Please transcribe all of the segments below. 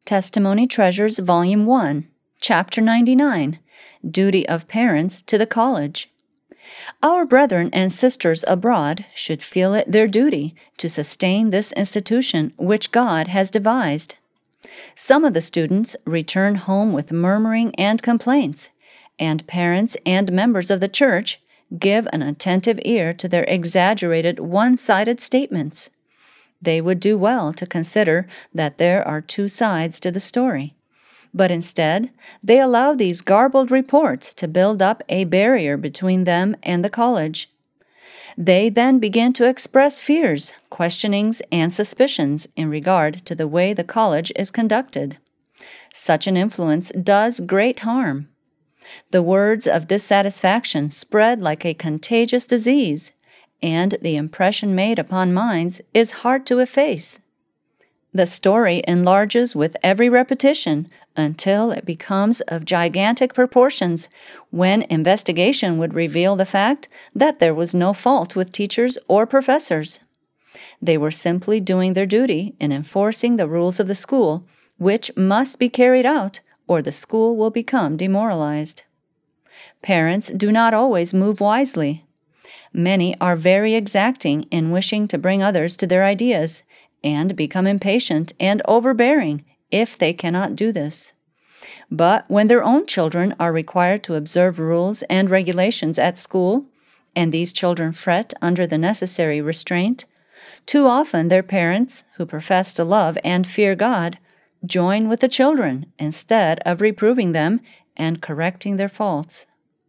Testimony Treasures, Volume 1, Chapter 99, Duty of Parents to the College. Our brethren and sisters abroad should feel it their duty to sustain this institution which God has devised. Some of the students return home with murmuring and complaints, and parents and members of the church give an attentive ear to their exaggerated one-sided statements. They would do well to consider that there are two sides to the story. But instead, they allow these garbled reports to build up a barrier between them and the college. They then begin to express fears, questionings, and suspicions in regard to the way the college is conducted. Such an influence does great harm. The words of dissatisfaction spread like a contagious disease, and the impression made upon minds is hard to efface. The story enlarges with every repetition until it becomes of gigantic proportions, when investigation would reveal the fact that there was no fault with teachers or professors. They were simply doing their duty in enforcing the rules of the school, which must be carried out, or the school will become demoralized. Parents do not always move wisely. Many are very exacting in wishing to bring others to their ideas, and become impatient and overbearing if they cannot do this. But when their own children are required to observe rules and regulations at school, and these children fret under the necessary restraint, too often their parents, who profess to love and fear God, join with the children instead of reproving them and correcting their faults.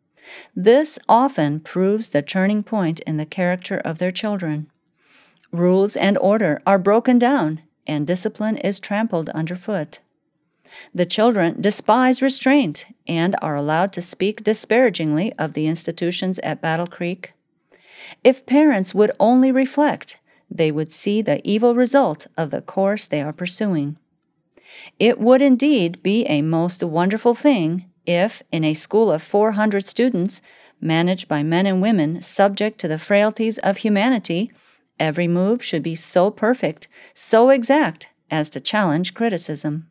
This often proves the turning point in the character of their children. Rules and order are broken down, and discipline is trampled underfoot. The children despise restraint and are allowed to speak disparagingly of the institutions at Battle Creek. If parents would only reflect, they would see the evil result of the course they are pursuing. It would indeed be a most wonderful thing if, in a school of 400 students, managed by men and women subject to the frailties of humanity, every move should be so perfect, so exact, as to challenge criticism.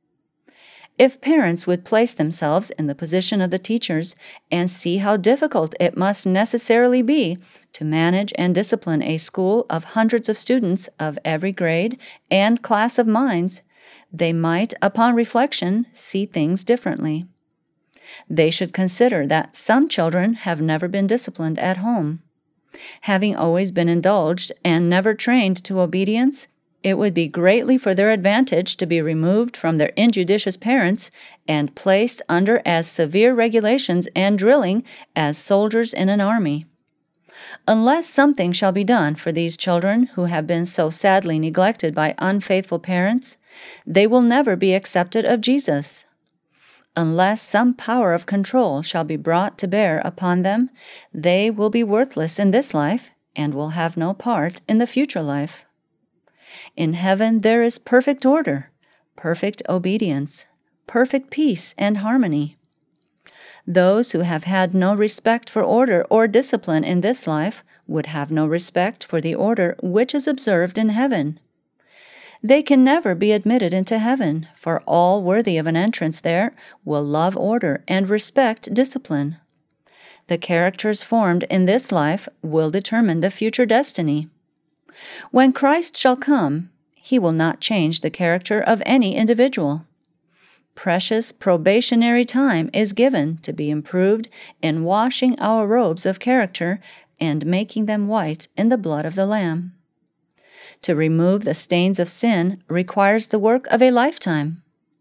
If parents would place themselves in the position of the teachers and see how difficult it must necessarily be to manage and discipline a school of hundreds of students of every grade and class of minds, they might, upon reflection, see things differently. They should consider that some children have never been disciplined at home. Having always been indulged and never trained to obedience, it would be greatly for their advantage to be removed from their injudicious parents and placed under as severe regulations and drilling as soldiers in an army. Unless something shall be done for these children who have been so sadly neglected by unfaithful parents, they will never be accepted of Jesus. Unless some power of control shall be brought to bear upon them, they will be worthless in this life and will have no part in the future life. In heaven there is perfect order, perfect obedience, perfect peace and harmony. Those who have had no respect for order or discipline in this life would have no respect for the order which is observed in heaven. They can never be admitted into heaven, for all worthy of an entrance there will love order and respect discipline. The characters formed in this life will determine the future destiny. When Christ shall come, he will not change the character of any individual. Precious probationary time is given to be improved in washing our robes of character and making them white in the blood of the Lamb. To remove the stains of sin requires the work of a lifetime.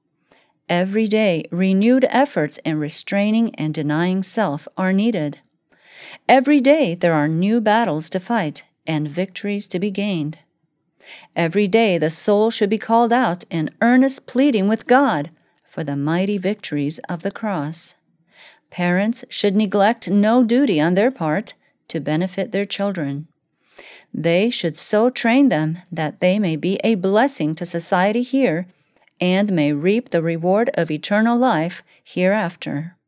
Every day, renewed efforts in restraining and denying self are needed. Every day there are new battles to fight and victories to be gained. Every day the soul should be called out in earnest pleading with God for the mighty victories of the cross. Parents should neglect no duty on their part to benefit their children. They should so train them that they may be a blessing to society here and may reap the reward of eternal life hereafter.